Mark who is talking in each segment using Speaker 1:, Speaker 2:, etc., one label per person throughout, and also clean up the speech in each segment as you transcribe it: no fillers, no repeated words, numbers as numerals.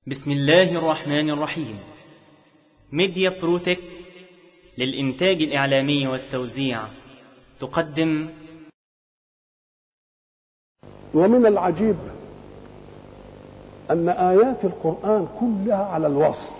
Speaker 1: بسم الله الرحمن الرحيم. ميديا بروتك للإنتاج الإعلامي والتوزيع تقدم.
Speaker 2: ومن العجيب أن آيات القرآن كلها على الوصل.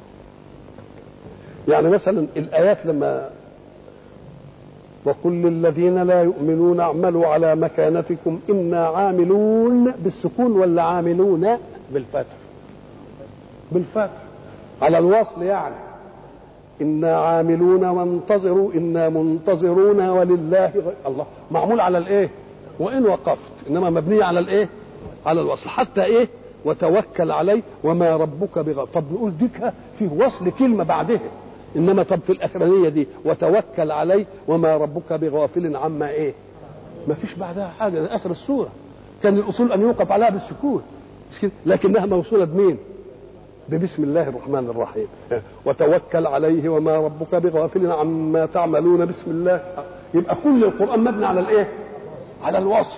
Speaker 2: يعني مثلا الآيات لما وقل للذين لا يؤمنون اعملوا على مكانتكم إنا عاملون بالسكون ولا عاملون بالفتح؟ بالفتح على الوصل. يعني إنا عاملون وانتظروا إنا منتظرون ولله الله معمول على الإيه؟ وإن وقفت إنما مبنية على الإيه؟ على الوصل. حتى إيه؟ وتوكل عليه وما ربك بغافل. طب نقول ديك فيه وصل كلمة بعدها، إنما طب في الأخرانية دي وتوكل عليه وما ربك بغافل عما إيه؟ ما فيش بعدها حاجة. ده آخر السورة. كان الأصول أن يوقف عليها بالسكون، لكنها موصولة بمين؟ ببسم الله الرحمن الرحيم. وتوكل عليه وما ربك بغافل عما تعملون. بسم الله. يبقى كل القرآن مبني على الإيه؟ على الوصف.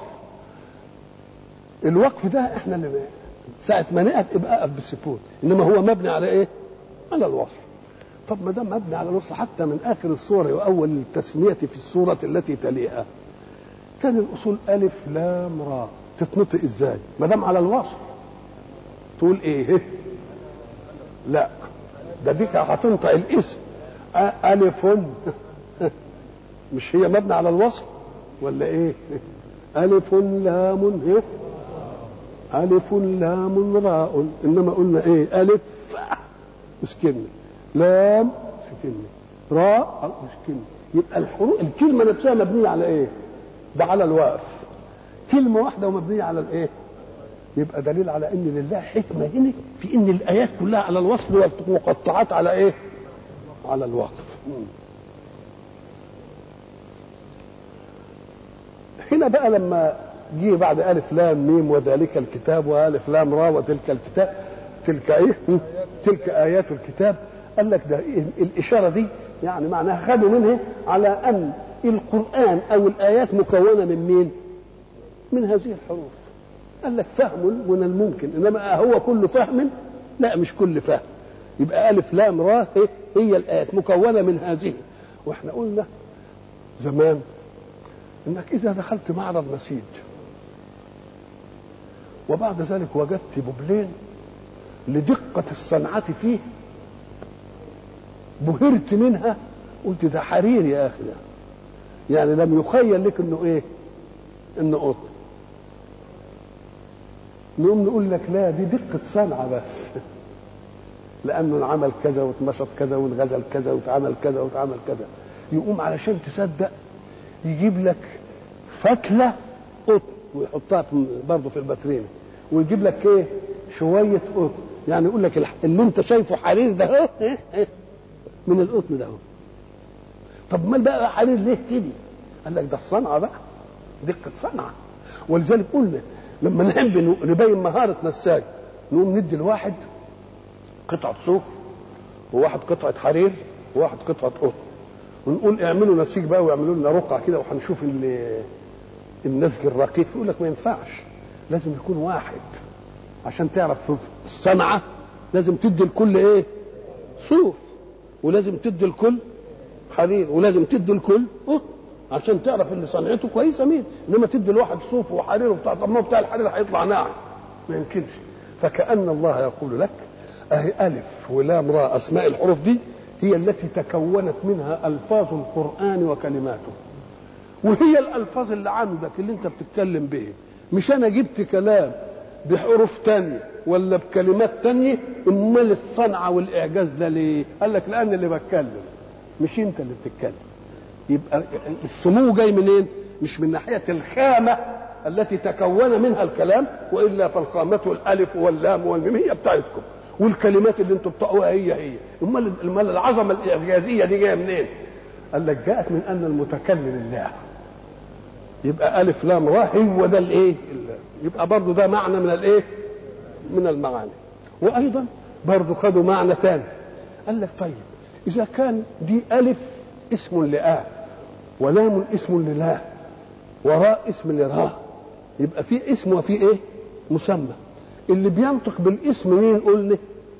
Speaker 2: الوقف ده احنا اللي ساعة ما نقف يبقى أقف بالسكون، إنما هو مبني على إيه؟ على الوصف. طب ما دام مبني على الوصف حتى من آخر السورة وأول التسمية في السورة التي تليها كان الأصول ألف لام را. تتنطق إزاي؟ ما دام على الوصف تقول إيه؟ لا، ده ديك هتنطق الاسم ألف مش هي مبني على الوصف ولا إيه؟ ألف لام إيه؟ ألف لام راء. إنما قلنا إيه؟ ألف مسكنة، لام مسكنة، راء مسكنة. يبقى الحروف الكلمة نفسها مبنية على إيه؟ ده على الوقف. كلمة واحدة ومبنية على الإيه؟ يبقى دليل على إن لله حكمة هنا في إن الآيات كلها على الوصل والمقطعات على إيه؟ على الوقف. هنا بقى لما جه بعد ألف لام ميم وذلك الكتاب وألف لام را وتلك الكتاب تلك إيه؟ تلك آيات الكتاب. قال لك ده الإشارة دي يعني معناها خدوا منها على أن القرآن أو الآيات مكونة من مين؟ من هذه الحروف. قال لك فهم من الممكن، إنما هو كل فهم؟ لا، مش كل فهم. يبقى ألف لام را هي الآيات مكونة من هذه. وإحنا قلنا زمان إنك إذا دخلت معرض نسيج وبعد ذلك وجدت بوبلين لدقة الصنعة فيه بهرت منها، قلت ده حرير يا أخي. يعني لم يخيل لك إنه إيه؟ إنه قطن. نقوم نقول لك لا، دي دقة صنعة بس، لأنه انعمل كذا واتمشط كذا وانغزل كذا واتعمل كذا واتعمل كذا. يقوم علشان تصدق يجيب لك فتلة قطن ويحطها برضه في الباترينة، ويجيب لك ايه؟ شوية قطن. يعني يقول لك اللي انت شايفه حرير ده اهو من القطن ده اهو. طب ما بقى حرير ليه كده؟ قال لك ده الصنعة بقى، دقة صنعة. ولذلك قلنا لما نحب نبين مهارة نساج نقوم ندي الواحد قطعة صوف وواحد قطعة حرير وواحد قطعة قطن ونقول اعملوا نسيج بقى ويعملوا لنا رقعة كده وهنشوف النسج الرقيق. يقول لك ما ينفعش، لازم يكون واحد. عشان تعرف الصنعة لازم تدي الكل ايه؟ صوف، ولازم تدي الكل حرير، ولازم تدي الكل قطن عشان تعرف اللي صنعته كويسه مين. انما تدي الواحد صوف وحرير وبتاع، طب ما بتاع الحرير هيطلع ناعم، ما يمكنش. فكأن الله يقول لك اهي الف ولام راء اسماء الحروف دي هي التي تكونت منها الفاظ القرآن وكلماته، وهي الالفاظ اللي عندك اللي انت بتتكلم به. مش انا جبت كلام بحروف تانية ولا بكلمات تانية. امال الصنعة والاعجاز ده ليه؟ قال لك لان اللي بتكلم مش انت اللي بتتكلم. يبقى السمو جاي منين؟ مش من ناحية الخامة التي تكون منها الكلام، وإلا فالخامة الألف واللام والميم هي بتاعتكم، والكلمات اللي انتم بتقوها هي. امال العظمة الإعجازية دي جاية منين؟ قال لك جاءت من أن المتكلم الله. يبقى ألف لام را هو ده الإيه؟ يبقى برضو ده معنى من الإيه؟ من المعاني. وأيضا برضو خدوا معنى ثاني. قال لك طيب إذا كان دي ألف اسم لآ ولام اسم للا وراء اسم لراء، يبقى في اسم وفي ايه؟ مسمى. اللي بينطق بالاسم مين قلنا؟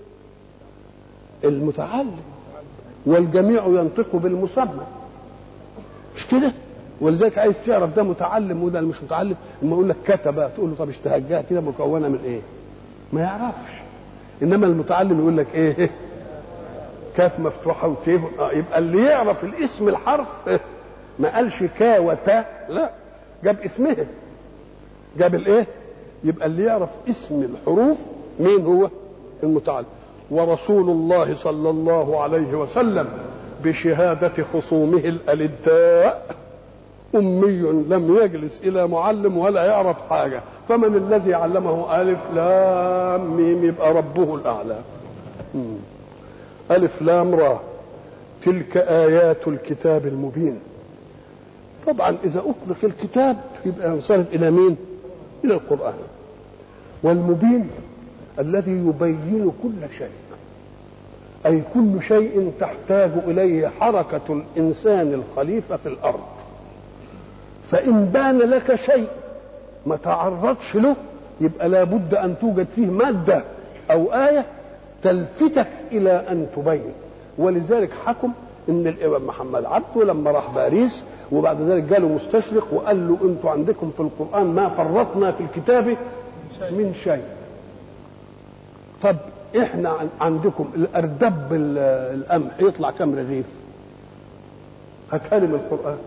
Speaker 2: المتعلم، والجميع ينطق بالمسمى، مش كده؟ ولذلك عايز تعرف ده متعلم وده مش متعلم، لما يقول لك كتب تقول له طب اشتهجها كده مكونه من ايه؟ ما يعرفش. انما المتعلم يقول لك ايه؟ كاف مفتوحه وتيه. يبقى اللي يعرف الاسم الحرف ما قالش كا وتا، لا، جاب اسمها، جاب الايه؟ يبقى اللي يعرف اسم الحروف مين هو؟ المتعلم. ورسول الله صلى الله عليه وسلم بشهادة خصومه الألداء أمي لم يجلس إلى معلم ولا يعرف حاجة، فمن الذي علمه ألف لام ميم؟ يبقى ربه الأعلى. ألف لام را تلك آيات الكتاب المبين. طبعا إذا أطلق الكتاب يبقى ينصرف إلى مين؟ إلى القرآن. والمبين الذي يبين كل شيء، أي كل شيء تحتاج إليه حركة الإنسان الخليفة في الأرض. فإن بان لك شيء ما تعرضش له يبقى لابد أن توجد فيه مادة أو آية تلفتك إلى أن تبين. ولذلك حكم إن الإمام محمد عبده لما راح باريس وبعد ذلك جاله مستشرق وقال له أنتوا عندكم في القرآن ما فرطنا في الكتاب من شيء. طب احنا عندكم الأردب القمح يطلع كم رغيف؟ هاتها لي من القرآن.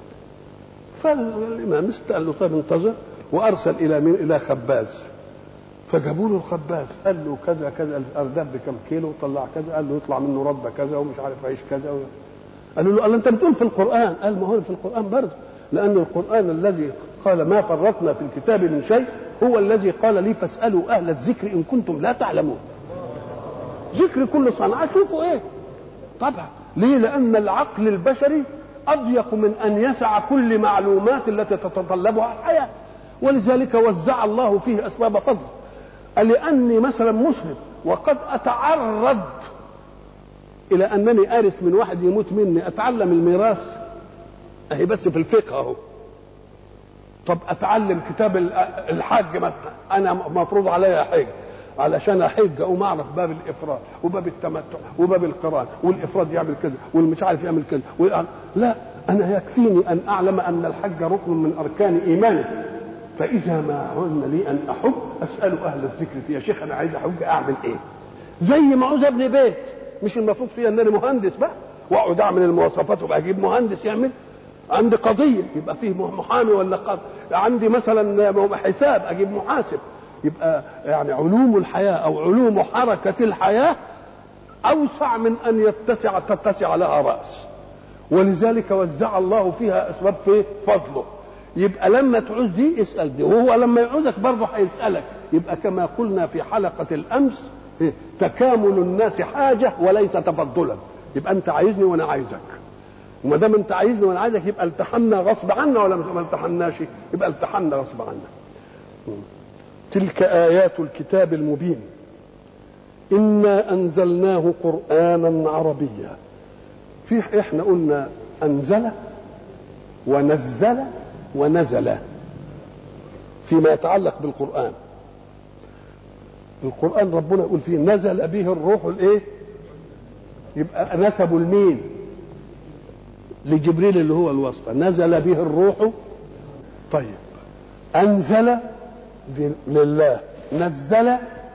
Speaker 2: فالإمام قال له طيب انتظر، وأرسل إلى مين؟ إلى خباز. فجابوا له الخباز قال له كذا كذا الأردب بكم كيلو؟ طلع كذا. قال له يطلع منه رده كذا ومش عارف عيش كذا. قالوا له قال انت بتقول في القرآن؟ قال ما هو في القرآن برضه، لأن القرآن الذي قال ما فرطنا في الكتاب من شيء هو الذي قال لي فاسألوا أهل الذكر إن كنتم لا تعلمون. ذكر كل صنعة شوفوا ايه. طبعا ليه؟ لأن العقل البشري أضيق من أن يسع كل معلومات التي تتطلبها الحياة، ولذلك وزع الله فيه أسباب فضل. لأني مثلا مسلم وقد أتعرض إلى أنني أرث من واحد يموت مني، أتعلم الميراث أهي بس في الفقه أهو. طب أتعلم كتاب الحج مثلا، أنا مفروض علي حج، علشان أحج أقوم أعرف باب الإفراد وباب التمتع وباب القران، والإفراد يعمل كذا والمش عارف يعمل كذا. لا، أنا يكفيني أن أعلم أن الحج ركن من أركان إيماني، فإذا ما عن لي أن أحج أسأل أهل الذكر فيه. يا شيخ أنا عايز أحج أعمل إيه؟ زي ما عاوز أبني بيت، مش المفروض فيها أن أنا مهندس بقى وأقعد أعمل المواصفات وبقى أجيب مهندس يعمل؟ عندي قضية يبقى فيه محامي ولا قاضي، عندي مثلا حساب أجيب محاسب. يبقى يعني علوم الحياة أو علوم حركة الحياة أوسع من أن تتسع لها رأس، ولذلك وزع الله فيها أسباب في فضله. يبقى لما تعوز دي اسأل دي، وهو لما يعوزك برضه هيسألك. يبقى كما قلنا في حلقة الأمس تكامل الناس حاجة وليس تفضلا. يبقى أنت عايزني وأنا عايزك، وما دام أنت عايزني وأنا عايزك يبقى التحنا غصب عنا، ولا ما التحناش يبقى التحنا غصب عنا. تلك آيات الكتاب المبين إنا أنزلناه قرآنا عربيا. في إحنا قلنا أنزل ونزل ونزل فيما يتعلق بالقرآن. القرآن ربنا يقول فيه نزل به الروح الإيه؟ يبقى نسبوا المين؟ لجبريل اللي هو الواسطة. نزل به الروح. طيب أنزل لله، نزل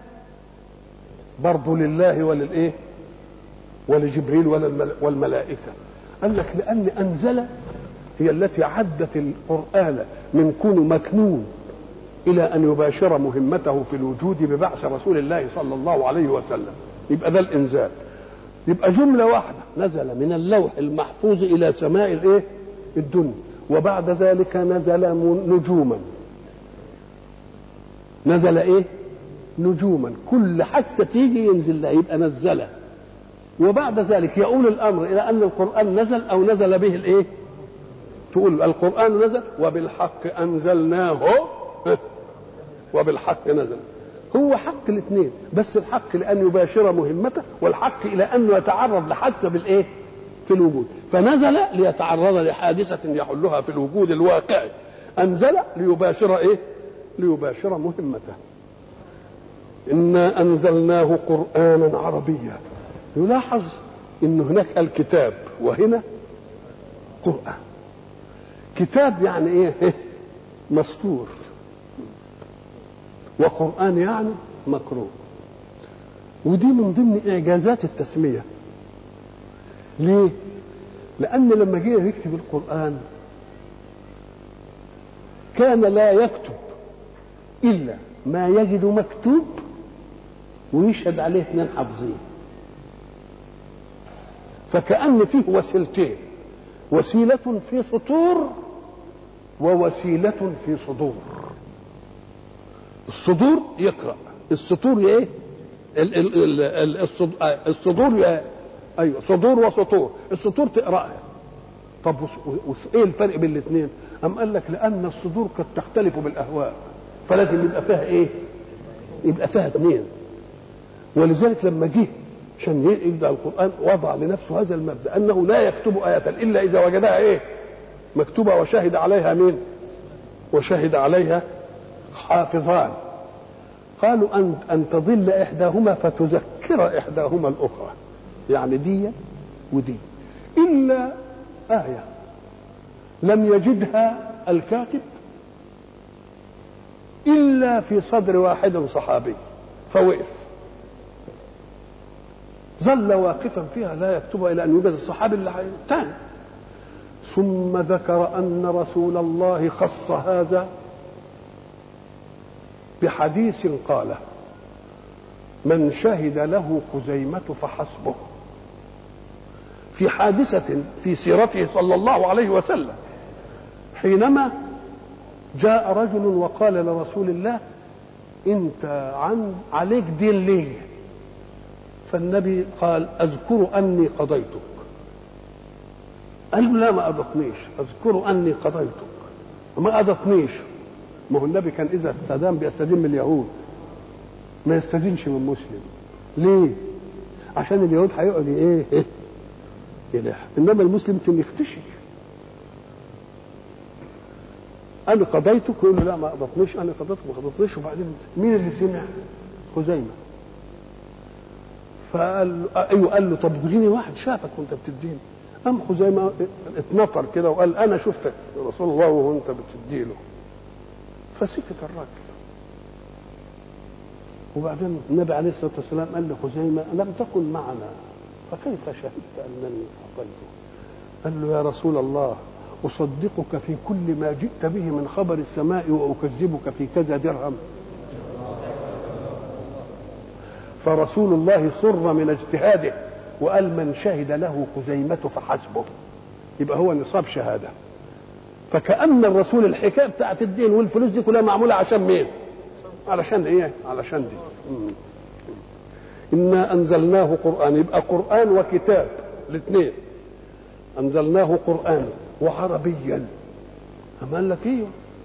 Speaker 2: برضه لله وللإيه؟ ولجبريل والملائكة. قال لك لأن أنزل هي التي عدت القرآن من كون مكنون إلى أن يباشر مهمته في الوجود ببعث رسول الله صلى الله عليه وسلم. يبقى ده الإنزال. يبقى جملة واحدة، نزل من اللوح المحفوظ إلى سماء الإيه؟ الدنيا، وبعد ذلك نزل نجوما. نزل إيه؟ نجوما، كل حادثة تيجي ينزل لها يبقى نزل. وبعد ذلك يؤول الأمر إلى أن القرآن نزل أو نزل به الإيه؟ تقول القرآن نزل وبالحق أنزلناه وبالحق نزل. هو حق الاثنين، بس الحق لأن يباشر مهمته، والحق إلى أنه يتعرض لحادثة بالإيه؟ في الوجود. فنزل ليتعرض لحادثة يحلها في الوجود الواقعي. أنزل ليباشر إيه؟ ليباشر مهمته. إنا أنزلناه قرآنا عربيا. يلاحظ إن هناك الكتاب وهنا قرآن. كتاب يعني إيه؟ مسطور، وقرآن يعني مقروء. ودي من ضمن إعجازات التسمية. ليه؟ لأن لما جه يكتب القرآن كان لا يكتب إلا ما يجد مكتوب ويشهد عليه اثنين حافظين. فكأن فيه وسيلتين، وسيلة في سطور ووسيلة في صدور. الصدور يقرأ، السطور ايه؟ الصدور ايوه صدور وسطور. السطور تقرأها. طب ايه الفرق بين الاثنين؟ أم قال لك لأن الصدور قد تختلف بالأهواء، فلازم يبقى فيها ايه؟ يبقى فيها اثنين. ولذلك لما جه عشان يبدأ القرآن وضع لنفسه هذا المبدأ أنه لا يكتب آية إلا إذا وجدها ايه؟ مكتوبة وشهد عليها مين؟ وشهد عليها حافظان. قالوا أن تضل إحداهما فتذكر إحداهما الأخرى، يعني دي ودي. إلا آية لم يجدها الكاتب إلا في صدر واحد صحابي فوقف، ظل واقفا فيها لا يكتبها إلى أن يوجد الصحابي الثاني. ثم ذكر أن رسول الله خص هذا بحديث قاله: من شهد له خزيمة فحسبه. في حادثة في سيرته صلى الله عليه وسلم حينما جاء رجل وقال لرسول الله: انت عليك دين لي. فالنبي قال: اذكر اني قضيتك. قال له: لا ما قضتنيش. اذكر اني قضيتك ما قضتنيش. ما هو النبي كان اذا استدان بيستدين من اليهود، ما يستدينش من مسلم. ليه؟ عشان اليهود هيقعد ايه يلح، انما المسلم كان يختشي. انا قضيتك، يقول له: لا ما قضتنيش، انا قضيتك ما قضتنيش. وبعدين مين اللي سمع؟ خزيمه. فقال ايوه. قال له: طب اديني واحد شافك وانت بتديني. قام خزيمه اتنطر كده وقال: انا شفتك يا رسول الله وانت بتديله. فسكت الراجل. وبعدين النبي عليه الصلاه والسلام قال لخزيمه: لم تكن معنا فكيف شهدت انني اعطيته؟ قال له: يا رسول الله اصدقك في كل ما جئت به من خبر السماء واكذبك في كذا درهم. فرسول الله سر من اجتهاده وقال: من شهد له خزيمة فحسبه. يبقى هو نصاب شهادة. فكأن الرسول الحكاية بتاعت الدين والفلوس دي كلها معمولة عشان مين؟ علشان ايه؟ علشان دي. إنا أنزلناه قرآن. يبقى قرآن وكتاب الاثنين. أنزلناه قرآن وعربيا. أما قال لك ايه؟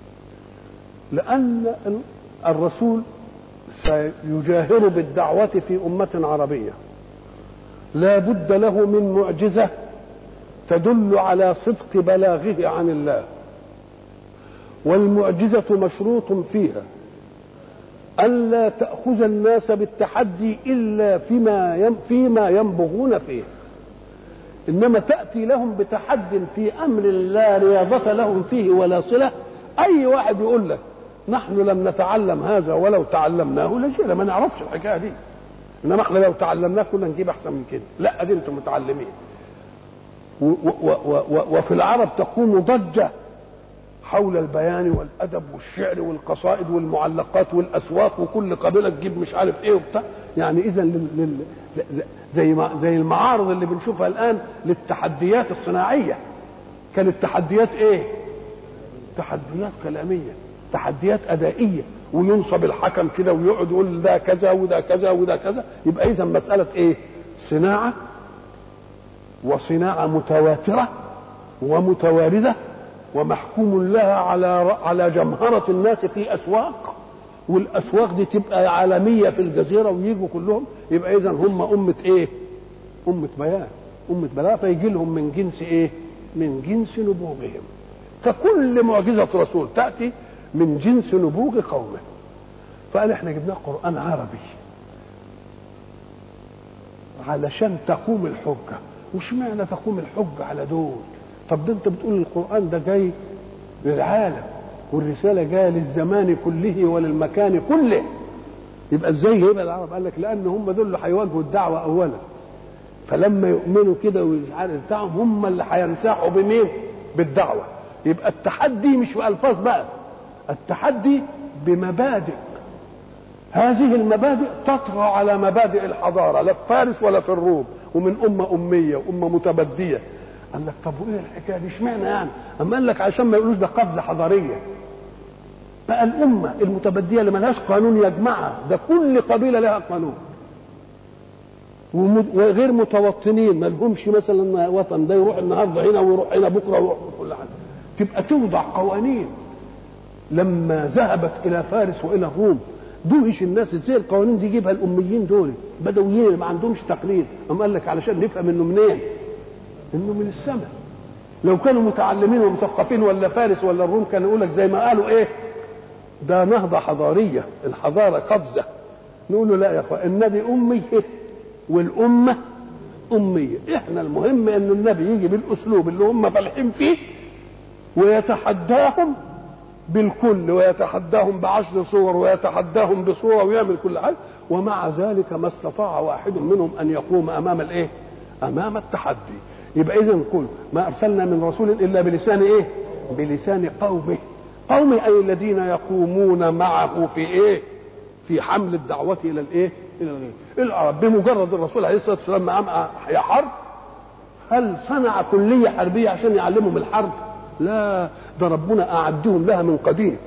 Speaker 2: لأن الرسول سيجاهر بالدعوة في أمة عربية، لا بد له من معجزة تدل على صدق بلاغه عن الله. والمعجزة مشروط فيها ألا تأخذ الناس بالتحدي إلا فيما ينبغون فيه، إنما تأتي لهم بتحد في أمر لا رياضة لهم فيه ولا صلة. أي واحد يقول لك: نحن لم نتعلم هذا ولو تعلمناه لجينا، ما نعرفش الحكاية دي، إنما احنا لو تعلمناه كنا نجيب أحسن من كده. لا، دي أنتم متعلمين. وفي العرب تقوم ضجة حول البيان والأدب والشعر والقصائد والمعلقات والأسواق، وكل قبيلة تجيب مش عارف إيه وبتاع. يعني إذا زي المعارض اللي بنشوفها الآن للتحديات الصناعية، كانت تحديات إيه؟ تحديات كلامية، تحديات أدائية، وينصب الحكم كده ويقعد يقول ده كذا وده كذا وده كذا. يبقى إذا مسألة إيه؟ صناعة، وصناعة متواترة ومتواردة، ومحكوم لها على جمهرة الناس في أسواق، والأسواق دي تبقى عالمية في الجزيرة ويجوا كلهم. يبقى إذا هم أمة إيه؟ أمة بيان، أمة بلاغ. فيجي لهم من جنس إيه؟ من جنس نبوغهم. فكل معجزة رسول تأتي من جنس نبوغ قومه. فقال احنا جبناه قرآن عربي علشان تقوم الحجة. وش معنى تقوم الحجة على دول؟ طب ده انت بتقول القرآن ده جاي للعالم والرسالة جاية للزمان كله وللمكان كله، يبقى ازاي يبقى العرب؟ قال لك لان هم دول اللي هيواجهوا الدعوة اولا، فلما يؤمنوا كده والعرب بتاعهم هم اللي هينساحوا بمين؟ بالدعوة. يبقى التحدي مش بألفاظ بقى، التحدي بمبادئ. هذه المبادئ تطغى على مبادئ الحضارة، لا في فارس ولا في الروم، ومن أمة أمية وأمة متبدية. قال لك طب وإيه الحكاية دي؟ اشمعنى يعني؟ أما قال لك عشان ما يقولوش ده قفزة حضارية. بقى الأمة المتبدية اللي ملهاش قانون يجمعها، ده كل قبيلة لها قانون، وغير متوطنين ما لهمش مثلا وطن، ده يروح النهارده هنا ويروح هنا بكره ويروح كل حاجة. تبقى توضع قوانين. لما ذهبت إلى فارس وإلى الروم دوش الناس ازاي القوانين دي يجيبها الاميين دول بدويين ما عندهمش تقليد. اما قال لك علشان نفهم انه منين؟ انه من السماء. لو كانوا متعلمين ومثقفين ولا فارس ولا الروم كانوا يقول لك زي ما قالوا ايه؟ ده نهضه حضاريه، الحضاره قفزه. نقول له لا يا اخوان، النبي امي والامه اميه. احنا المهم ان النبي يجي بالاسلوب اللي هم فالحين فيه ويتحداهم بالكل، ويتحداهم ب10 صور، ويتحداهم بصورة، ويعمل كل حاجة، ومع ذلك ما استطاع واحد منهم أن يقوم أمام الإيه؟ أمام التحدي. يبقى إذن كل ما أرسلنا من رسول إلا بلسان إيه؟ بلسان قومه. قومه أي الذين يقومون معه في إيه؟ في حمل الدعوة إلى الإيه؟ إلى الغير. العرب بمجرد الرسول عليه الصلاة والسلام ما يا حرب، هل صنع كلية حربية عشان يعلمهم الحرب؟ لا، ده ربنا أعدهم لها من قديم.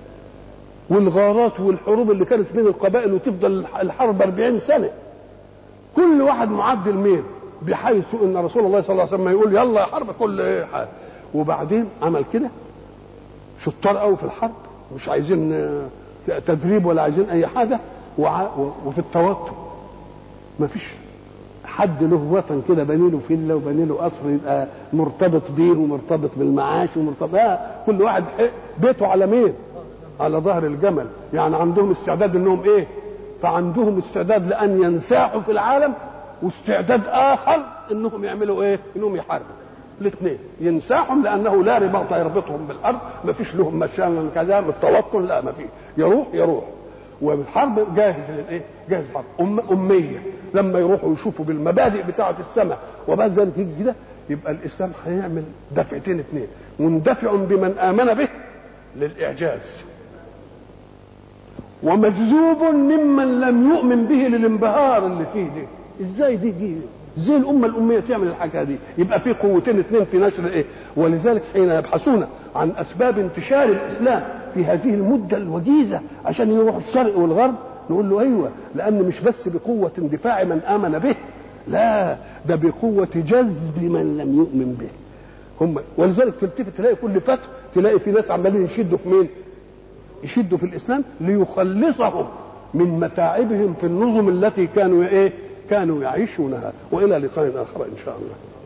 Speaker 2: والغارات والحروب اللي كانت بين القبائل وتفضل الحرب 40 سنة، كل واحد معد الميل، بحيث ان رسول الله صلى الله عليه وسلم يقول يلا يا حرب كل حاجة. وبعدين عمل كده شطار قوي في الحرب، مش عايزين تدريب ولا عايزين اي حاجة. وفي التوتر ما فيش حد له وطن كده بني له فيلا وبني له قصر يبقى مرتبط بيه ومرتبط بالمعاش ومرتبط كل واحد بيته على مين؟ على ظهر الجمل. يعني عندهم استعداد انهم ايه؟ فعندهم استعداد لان ينساحوا في العالم، واستعداد اخر انهم يعملوا ايه؟ انهم يحاربوا. الاثنين ينساحهم لانه لا رباط يربطهم بالارض، ما فيش لهم مشان كذا بالتوطن، لا ما فيش، يروح والحرب جاهز للايه؟ جاهز حرب. اميه لما يروحوا يشوفوا بالمبادئ بتاعه السماء وبعد ذلك يجي كده، يبقى الاسلام هيعمل دفعتين اثنين، مندفع بمن امن به للاعجاز، ومجذوب ممن لم يؤمن به للانبهار اللي فيه دي. ازاي دي ازاي الامه الاميه تعمل الحاجه دي؟ يبقى في قوتين اثنين في نشر ايه؟ ولذلك حين يبحثون عن اسباب انتشار الاسلام في هذه المده الوجيزه عشان يروحوا الشرق والغرب، نقول له ايوه، لان مش بس بقوه اندفاع من امن به، لا، ده بقوه جذب من لم يؤمن به. هم ولذلك تلتفت تلاقي كل فتح تلاقي في ناس عمالين يشدوا في مين؟ يشدوا في الاسلام ليخلصهم من متاعبهم في النظم التي كانوا ايه؟ كانوا يعيشونها. والى لقاء اخر ان شاء الله.